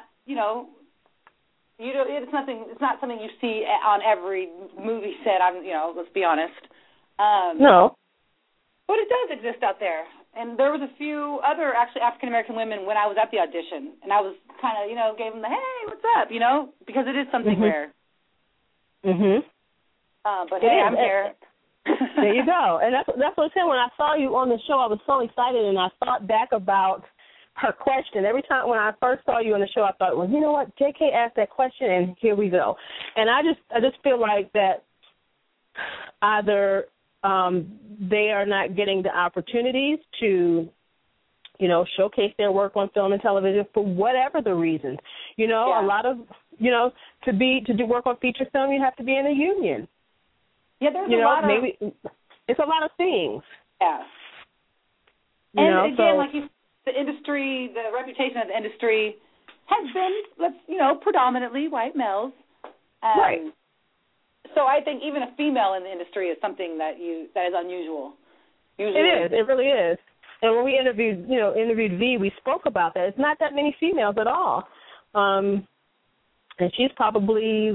it's not something you see on every movie set. Let's be honest. No. But it does exist out there. And there was a few other actually African-American women when I was at the audition. And I was kind of, gave them the, hey, what's up, because it is something rare. But hey, I'm here. There you go. And that's what I said. When I saw you on the show, I was so excited, and I thought back about her question. Every time when I first saw you on the show, I thought, well, you know what, JK asked that question, and here we go. And I just feel like that either they are not getting the opportunities to, showcase their work on film and television for whatever the reasons. A lot of, to do work on feature film, you have to be in a union. Yeah, there's a lot of... maybe it's a lot of things. Yeah. And again, like the industry, the reputation of the industry has been, predominantly white males. Right. So I think even a female in the industry is something that is unusual. Usually. It is. It really is. And when we interviewed V, we spoke about that. It's not that many females at all. And she's probably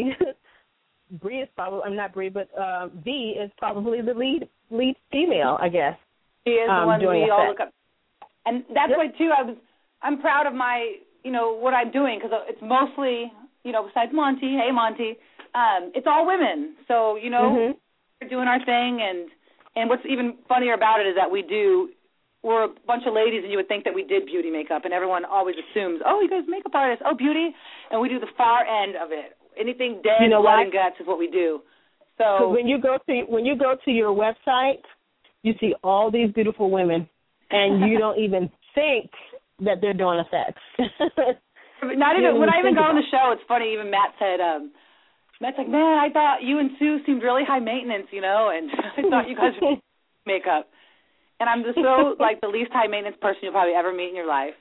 Bree is probably, I'm not Bree, but V is probably the lead female, I guess. She is the one we all look up. And that's why, too, I'm proud of my, what I'm doing, because it's mostly, besides Monty, hey, Monty, it's all women. So, we're doing our thing, and what's even funnier about it is that we're a bunch of ladies, and you would think that we did beauty makeup, and everyone always assumes, oh, you guys makeup artists, oh, beauty, and we do the far end of it. Anything dead, blood, and guts is what we do. So when you go to your website, you see all these beautiful women, and you don't even think that they're doing effects. Not even when I even go on the show. It's funny. Even Matt said, Matt's like, man, I thought you and Sue seemed really high maintenance, and I thought you guys would makeup. And I'm just so like the least high maintenance person you'll probably ever meet in your life.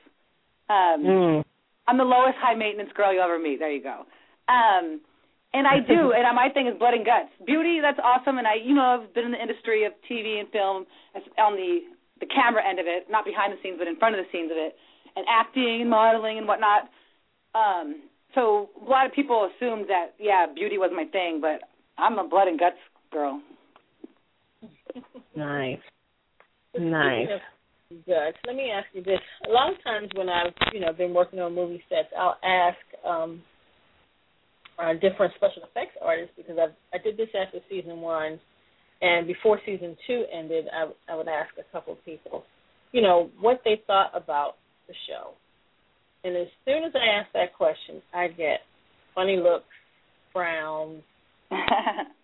I'm the lowest high maintenance girl you'll ever meet. There you go. And I do, and my thing is blood and guts. Beauty, that's awesome, and I've been in the industry of TV and film on the camera end of it, not behind the scenes, but in front of the scenes of it, and acting and modeling and whatnot. So a lot of people assumed that, beauty was my thing, but I'm a blood and guts girl. Nice. Good. Let me ask you this. A lot of times when I've, been working on movie sets, I'll ask different special effects artists, because I did this after season 1, and before season 2 ended, I would ask a couple of people, what they thought about the show. And as soon as I ask that question, I get funny looks, frowns,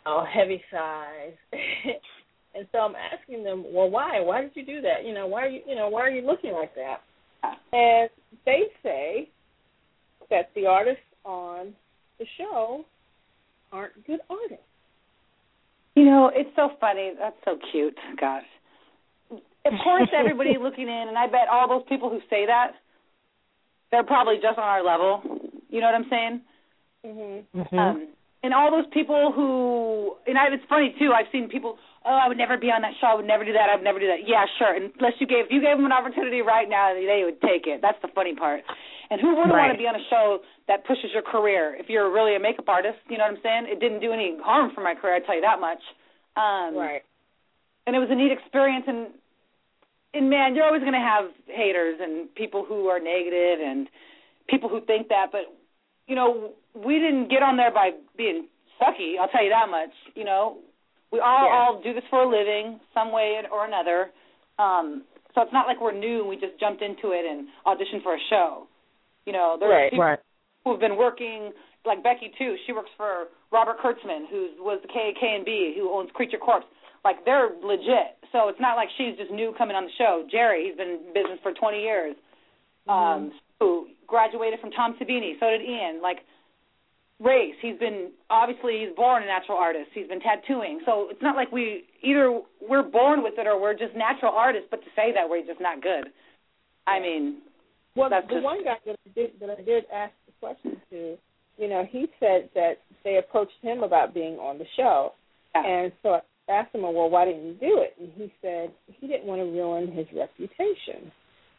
heavy sighs. And so I'm asking them, well, why? Why did you do that? Why are you looking like that? And they say that the artists on the show aren't good artists. It's so funny. That's so cute. Gosh. Of course, everybody looking in, and I bet all those people who say that, they're probably just on our level. You know what I'm saying? Mm-hmm. And all those people who, it's funny too. I've seen people, I would never be on that show. I would never do that. I would never do that. Yeah, sure. Unless if you gave them an opportunity right now, they would take it. That's the funny part. And who wouldn't want to be on a show that pushes your career? If you're really a makeup artist, you know what I'm saying? It didn't do any harm for my career, I tell you that much. Right. And it was a neat experience. And man, you're always going to have haters and people who are negative and people who think that, but we didn't get on there by being sucky, I'll tell you that much. We all do this for a living, some way or another. So it's not like we're new and we just jumped into it and auditioned for a show. There's people who have been working, like Becky, too. She works for Robert Kurtzman, who was the K&B, who owns Creature Corpse. Like, they're legit. So it's not like she's just new coming on the show. Jerry, he's been in business for 20 years. Who graduated from Tom Savini. So did Ian. Like, Race, he's born a natural artist. He's been tattooing. So it's not like either we're born with it or we're just natural artists, but to say that we're just not good. That's the one guy that I did ask the question to, he said that they approached him about being on the show. Yeah. And so I asked him, well, why didn't you do it? And he said he didn't want to ruin his reputation.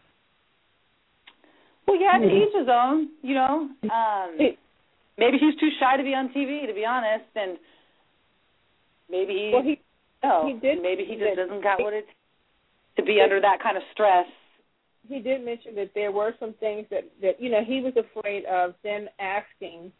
Well, yeah, to each his own, maybe he's too shy to be on TV, to be honest, and maybe maybe he just doesn't got what it's to be under that kind of stress. He did mention that there were some things that he was afraid of them asking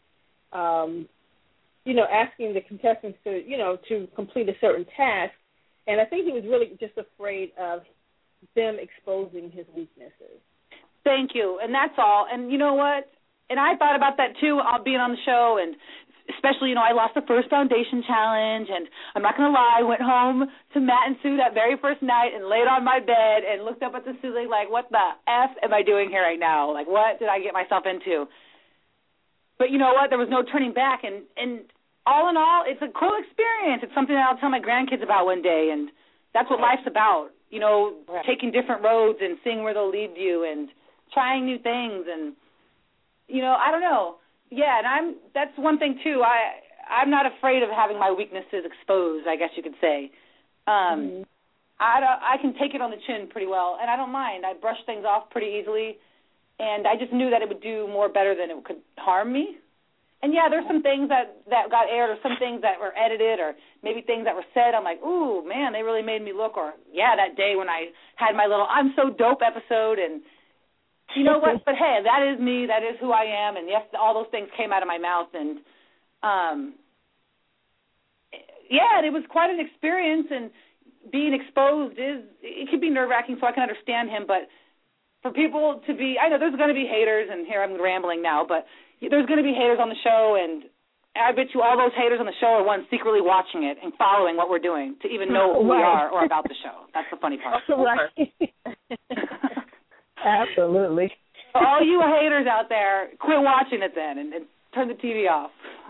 the contestants to complete a certain task, and I think he was really just afraid of them exposing his weaknesses. Thank you, and that's all. And you know what? And I thought about that, too, being on the show, and especially, I lost the first foundation challenge, and I'm not going to lie, I went home to Matt and Sue that very first night and laid on my bed and looked up at the ceiling like, what the F am I doing here right now? Like, what did I get myself into? But you know what? There was no turning back, and all in all, it's a cool experience. It's something that I'll tell my grandkids about one day, and that's what life's about, taking different roads and seeing where they'll lead you and trying new things, and I don't know. Yeah, and that's one thing too. I'm not afraid of having my weaknesses exposed, I guess you could say. I can take it on the chin pretty well, and I don't mind. I brush things off pretty easily, and I just knew that it would do more better than it could harm me. And yeah, there's some things that got aired, or some things that were edited, or maybe things that were said. I'm like, ooh, man, they really made me look. Or yeah, that day when I had my little "I'm so dope" episode, and you know what? But hey, that is me. That is who I am. And yes, all those things came out of my mouth. And yeah, it was quite an experience. And being exposed it can be nerve-wracking, so I can understand him. But for people to be, I know there's going to be haters, and here I'm rambling now, but there's going to be haters on the show, and I bet you all those haters on the show are ones secretly watching it and following what we're doing to even know who we are or about the show. That's the funny part. Right. Absolutely. So all you haters out there, quit watching it then and turn the TV off.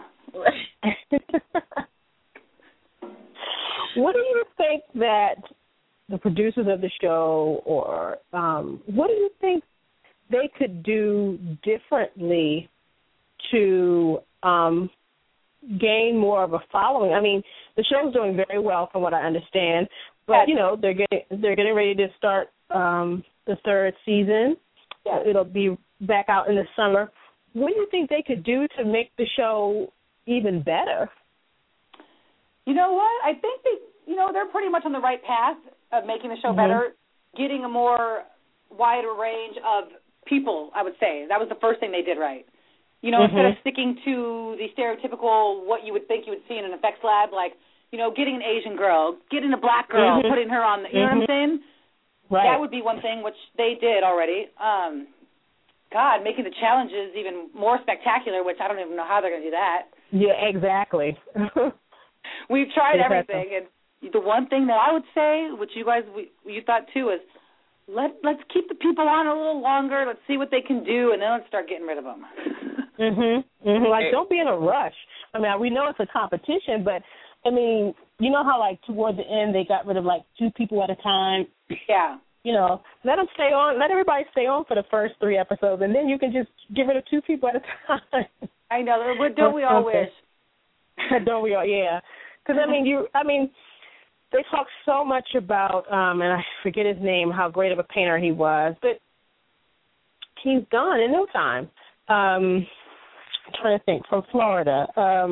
What do you think that the producers of the show, or what do you think they could do differently to gain more of a following? I mean, the show's doing very well from what I understand, but they're getting ready to start the third season. Yeah. It'll be back out in the summer. What do you think they could do to make the show even better? You know what? I think they're pretty much on the right path of making the show better, getting a more wider range of people, I would say. That was the first thing they did right. Instead of sticking to the stereotypical what you would think you would see in an effects lab, like, getting an Asian girl, getting a black girl, putting her on, you know what I'm saying? Right. That would be one thing, which they did already. Making the challenges even more spectacular, which I don't even know how they're going to do that. Yeah, exactly. We've tried everything, and the one thing that I would say, which you guys you thought too, is let's keep the people on a little longer. Let's see what they can do, and then let's start getting rid of them. Like, don't be in a rush. I mean, we know it's a competition, but I mean, you know how like toward the end they got rid of like 2 people at a time. Yeah. You know, let them stay on. Let everybody stay on for the first 3 episodes, and then you can just get rid of 2 people at a time. I know. Don't we all wish? Don't we all? Yeah. Because I mean, they talk so much about, and I forget his name, how great of a painter he was, but he's gone in no time. I'm trying to think, from Florida.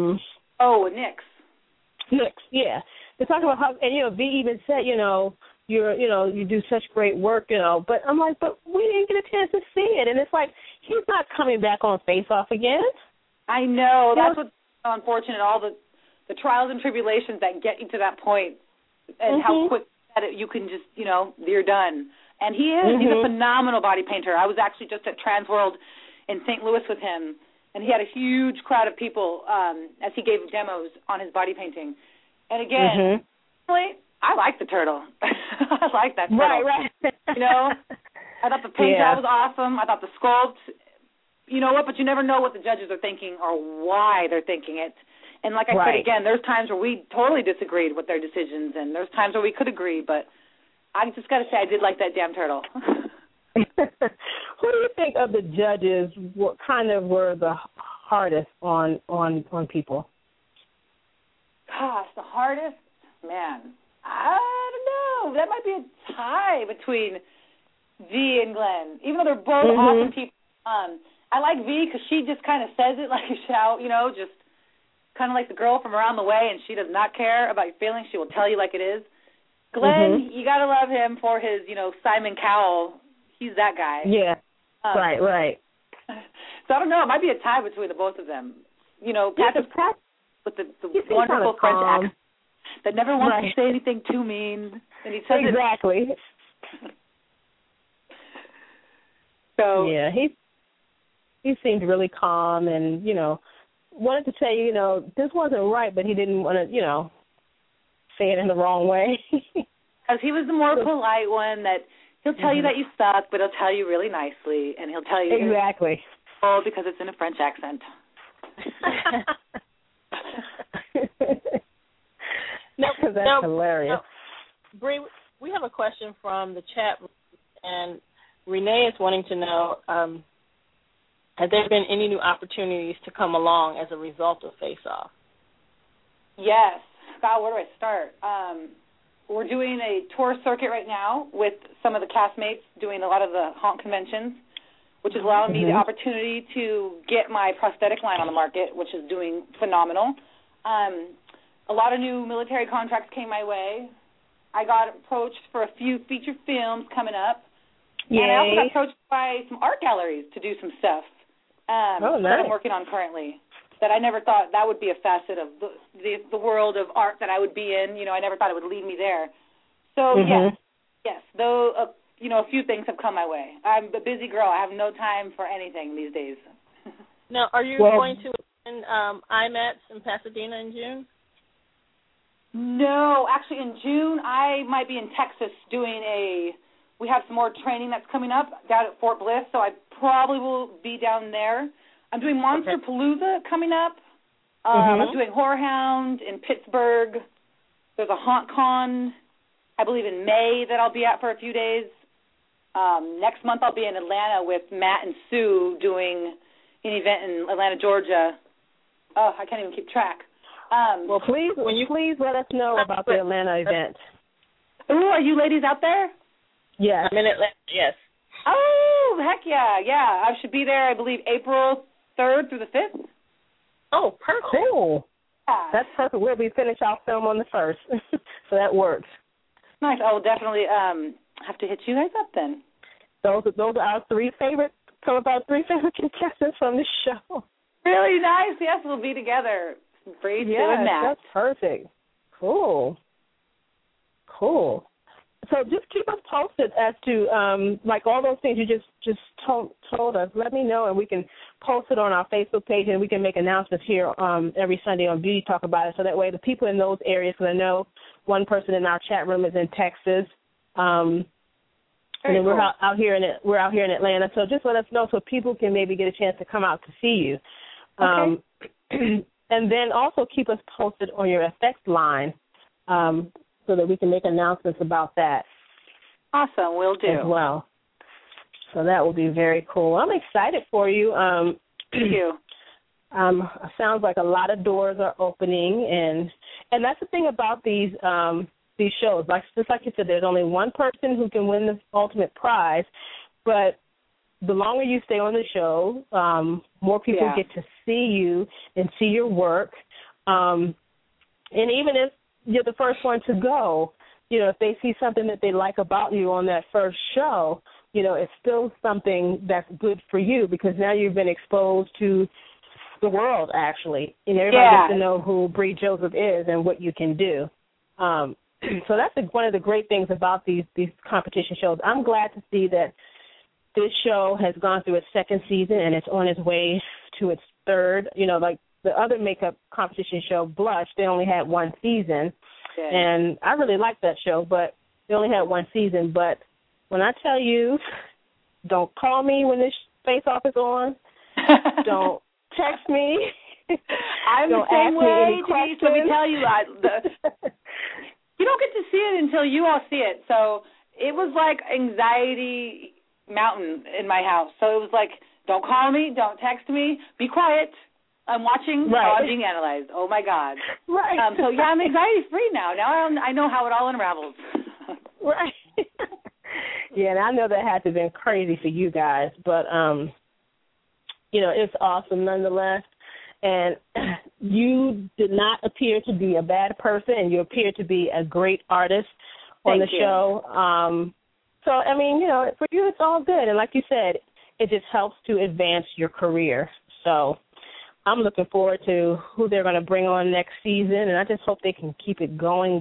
Nix, yeah. They talk about how, and V even said, you do such great work, But I'm like, but we didn't get a chance to see it, and it's like he's not coming back on Face Off again. I know. That's what's so unfortunate. All the trials and tribulations that get you to that point, and how quick that you can just, you're done. And he is. He's a phenomenal body painter. I was actually just at Transworld in St. Louis with him, and he had a huge crowd of people as he gave demos on his body painting. And again, really, I like the turtle. I like that turtle. Right. I thought the paint job was awesome. I thought the sculpt, you know what, but you never know what the judges are thinking or why they're thinking it. And like I said again, there's times where we totally disagreed with their decisions, and there's times where we could agree, but I just got to say I did like that damn turtle. Who do you think of the judges, what kind of were the hardest on people? Gosh, the hardest? Man, I don't know. That might be a tie between V and Glenn, even though they're both awesome people. I like V because she just kind of says it like a shout, just kind of like the girl from around the way, and she does not care about your feelings. She will tell you like it is. Glenn, you got to love him for his, Simon Cowell. He's that guy. Yeah, right. So I don't know. It might be a tie between the both of them. Pat with the wonderful French accent that never wants to say anything too mean, and he says exactly. So yeah, he seemed really calm, and wanted to say this wasn't right, but he didn't want to say it in the wrong way. Because he was the more polite one that he'll tell you that you suck, but he'll tell you really nicely, and he'll tell you exactly. Oh, because it's in a French accent. That's hilarious. Bree, we have a question from the chat, and Renee is wanting to know, have there been any new opportunities to come along as a result of Face Off? Yes. God, where do I start? We're doing a tour circuit right now with some of the castmates doing a lot of the haunt conventions, which is allowing me the opportunity to get my prosthetic line on the market, which is doing phenomenal. A lot of new military contracts came my way. I got approached for a few feature films coming up. Yay. And I also got approached by some art galleries to do some stuff that I'm working on currently, that I never thought that would be a facet of the world of art that I would be in. I never thought it would lead me there. So, yes, though, a few things have come my way. I'm a busy girl. I have no time for anything these days. Now, are you going to attend IMATS in Pasadena in June? No, actually in June I might be in Texas doing we have some more training that's coming up down at Fort Bliss, so I probably will be down there. I'm doing Monster Palooza coming up. I'm doing Horror Hound in Pittsburgh. There's a Haunt Con, I believe in May, that I'll be at for a few days. Next month I'll be in Atlanta with Matt and Sue doing an event in Atlanta, Georgia. Oh, I can't even keep track. Well, please let us know about the Atlanta event. Ooh, are you ladies out there? Yes. I'm in Atlanta, yes. Oh, heck yeah. I should be there, I believe, April 3rd through the 5th. Oh, perfect. Cool. Yeah. That's perfect. We'll finish our film on the 1st, so that works. Nice. I will definitely have to hit you guys up then. Those are our some of our three favorite contestants from the show. Really nice. Yes, we'll be together. Bree, Sue, and Matt. That's perfect. Cool. So just keep us posted as to, like, all those things you just told us. Let me know, and we can post it on our Facebook page, and we can make announcements here every Sunday on Beauty Talk about it, so that way the people in those areas, because I know one person in our chat room is in Texas, and then we're out here in Atlanta. So just let us know so people can maybe get a chance to come out to see you. Okay. And then also keep us posted on your FX line, so that we can make announcements about that. Awesome, will do. As well. So that will be very cool. I'm excited for you. Thank you. Sounds like a lot of doors are opening, and that's the thing about these shows. Just like you said, there's only one person who can win the ultimate prize, but the longer you stay on the show, more people get to see you and see your work. And even if you're the first one to go, if they see something that they like about you on that first show, it's still something that's good for you, because now you've been exposed to the world, actually. And everybody gets to know who Bree Joseph is and what you can do. So that's one of the great things about these competition shows. I'm glad to see that this show has gone through its second season and it's on its way to its third. Like the other makeup competition show, Blush, they only had one season. Okay. And I really liked that show, but they only had one season. But when I tell you, don't call me when this face-off is on. Don't text me. I'm the same way, Denise. Let me tell you, you don't get to see it until you all see it. So it was like anxiety mountain in my house. So it was like, don't call me, don't text me, be quiet. I'm watching how I'm being analyzed. Oh, my God. Right. So, I'm anxiety-free now. Now I know how it all unravels. Right. Yeah, and I know that had to have been crazy for you guys. But, it's awesome nonetheless. And you did not appear to be a bad person, and you appear to be a great artist on the show. So, I mean, for you it's all good. And like you said, it just helps to advance your career. So I'm looking forward to who they're going to bring on next season, and I just hope they can keep it going.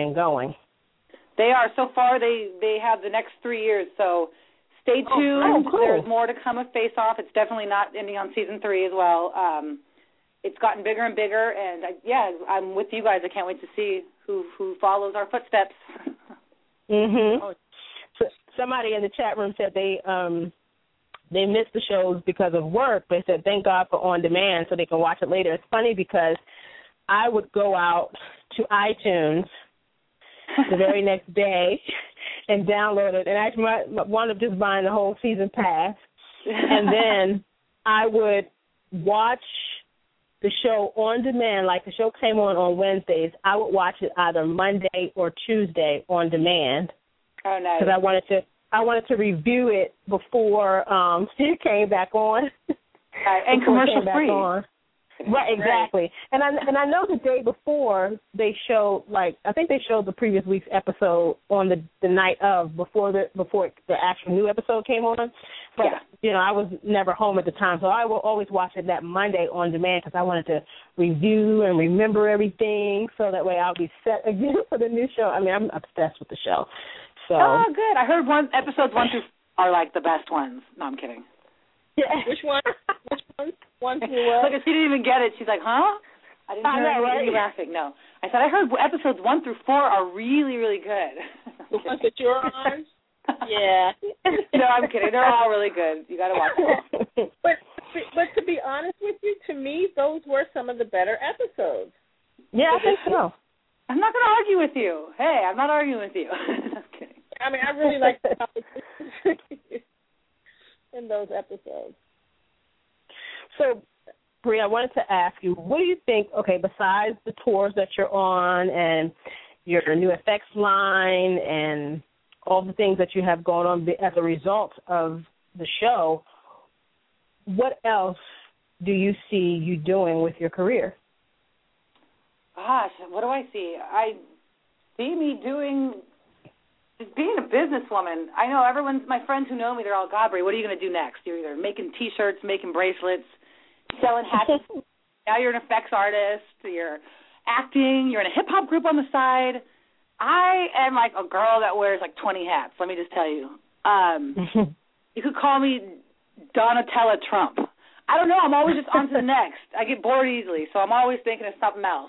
They are. So far, they have the next 3 years, so stay tuned. Cool. There's more to come with Face Off. It's definitely not ending on season 3 as well. It's gotten bigger and bigger, and, I'm with you guys. I can't wait to see who follows our footsteps. Mm-hmm. So somebody in the chat room said they missed the shows because of work, but they said thank God for On Demand so they can watch it later. It's funny because I would go out to iTunes the very next day and download it, and I actually wound up just buying the whole season pass, and then I would watch the show on demand. Like the show came on Wednesdays, I would watch it either Monday or Tuesday on demand. Oh, nice. Because I wanted to review it before it came back on. And commercial free. Right, exactly. And I know the day before they showed, I think they showed the previous week's episode on the night of before the actual new episode came on. But I was never home at the time, so I will always watch it that Monday on demand because I wanted to review and remember everything, so that way I'll be set again for the new show. I mean, I'm obsessed with the show. So. Oh, good. I heard episodes 1 through are like the best ones. No, I'm kidding. Yeah. Which one? Which one? 1 through what? Look, she didn't even get it. She's like, huh? I didn't hear you laughing. No. I said I heard episodes 1 through 4 are really, really good. The ones that you're on? Yeah. No, I'm kidding. They're all really good. You got to watch them. But to be honest with you, to me, those were some of the better episodes. Yeah, I think so. I'm not going to argue with you. Hey, I'm not arguing with you. I'm kidding. I mean, I really like the competition in those episodes. So, Bree, I wanted to ask you, what do you think, besides the tours that you're on and your new FX line and all the things that you have going on as a result of the show, what else do you see you doing with your career? Gosh, what do I see? I see me just being a businesswoman. I know my friends who know me, they're all, God, Bree, what are you going to do next? You're either making T-shirts, making bracelets, selling hats. Now you're an effects artist. You're acting. You're in a hip-hop group on the side. I am like a girl that wears like 20 hats, let me just tell you. You could call me Donatella Trump. I don't know, I'm always just on to the next. I get bored easily, so I'm always thinking of something else.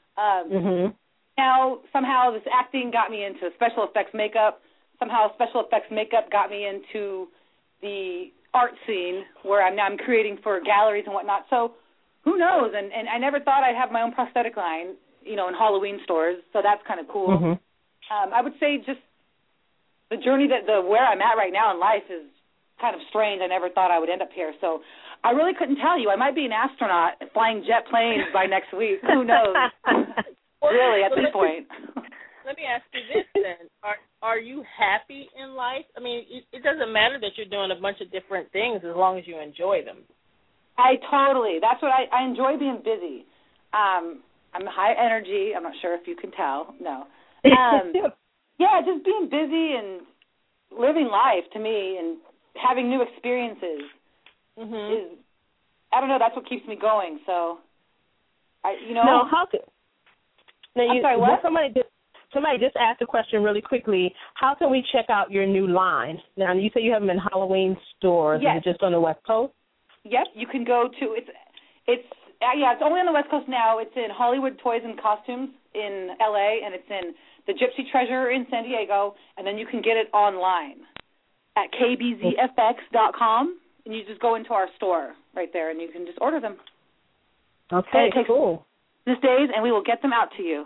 Now, somehow this acting got me into special effects makeup. Somehow special effects makeup got me into the art scene where I'm creating for galleries and whatnot. So who knows? And I never thought I'd have my own prosthetic line, in Halloween stores. So that's kind of cool. I would say just the journey where I'm at right now in life is kind of strange. I never thought I would end up here. So I really couldn't tell you. I might be an astronaut flying jet planes by next week. Who knows? Really, at this point. Let me ask you this then. Are you happy in life? I mean, it doesn't matter that you're doing a bunch of different things as long as you enjoy them. That's what I enjoy being busy. I'm high energy. I'm not sure if you can tell. No. Yeah, just being busy and living life to me and having new experiences is, I don't know, that's what keeps me going. So, No, how could... I'm sorry, what? Somebody just asked a question really quickly. How can we check out your new line? Now, you say you have them in Halloween stores. Yes. Is it just on the West Coast? Yep, you can go to, it's only on the West Coast now. It's in Hollywood Toys and Costumes in L.A., and it's in the Gypsy Treasure in San Diego, and then you can get it online at kbzfx.com, and you just go into our store right there, and you can just order them. Okay, cool. This days, and we will get them out to you.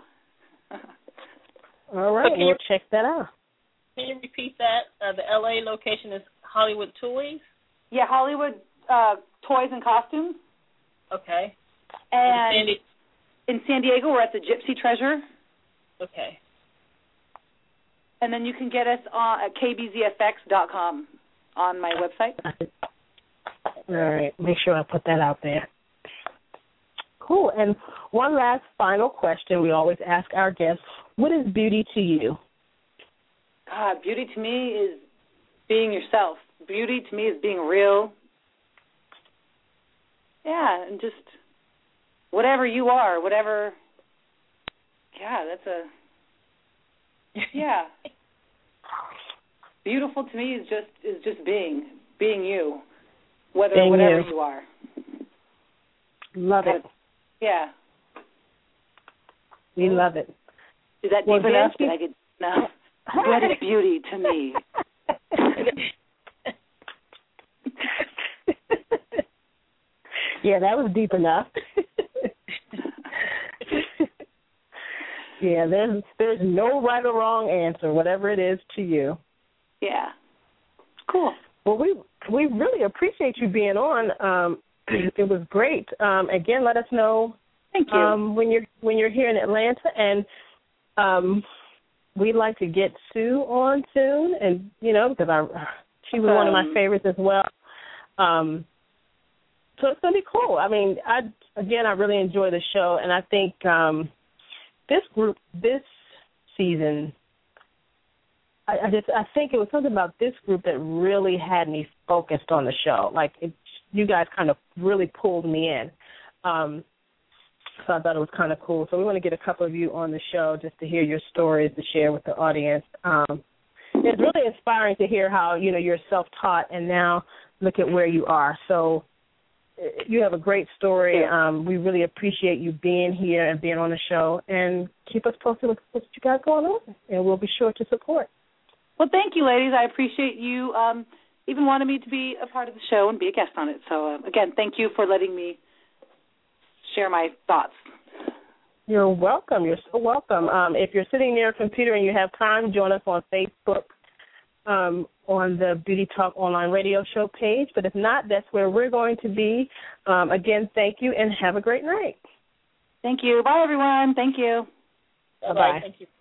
All right, we'll check that out. Can you repeat that? The L.A. location is Hollywood Toys? Yeah, Hollywood Toys and Costumes. Okay. And in San Diego, we're at the Gypsy Treasure. Okay. And then you can get us at kbzfx.com on my website. All right, make sure I put that out there. Cool. And one last final question we always ask our guests, what is beauty to you? God, beauty to me is being yourself. Beauty to me is being real. Yeah, and just whatever you are, whatever. Yeah. Beautiful to me is just being you, whatever you are. Love it. Yeah. We love it. Is that deep enough? Did I get enough? What is beauty to me? Yeah, that was deep enough. Yeah, there's no right or wrong answer, whatever it is to you. Yeah. Cool. Well, we really appreciate you being on. It was great. Again, let us know. Thank you. When you're here in Atlanta, and we'd like to get Sue on soon, and because she was one of my favorites as well. So it's gonna be cool. I mean, I really enjoy the show, and I think this season, I think it was something about this group that really had me focused on the show. Like you guys kind of really pulled me in. So I thought it was kind of cool. So we want to get a couple of you on the show just to hear your stories to share with the audience. It's really inspiring to hear how, you're self-taught and now look at where you are. So you have a great story. We really appreciate you being here and being on the show, and keep us posted with what you got going on, and we'll be sure to support. Well, thank you, ladies. I appreciate you even wanted me to be a part of the show and be a guest on it. So, again, thank you for letting me share my thoughts. You're welcome. You're so welcome. If you're sitting near a computer and you have time, join us on Facebook on the Beauty Talk Online Radio Show page. But if not, that's where we're going to be. Again, thank you, and have a great night. Thank you. Bye, everyone. Thank you. Bye-bye. Thank you.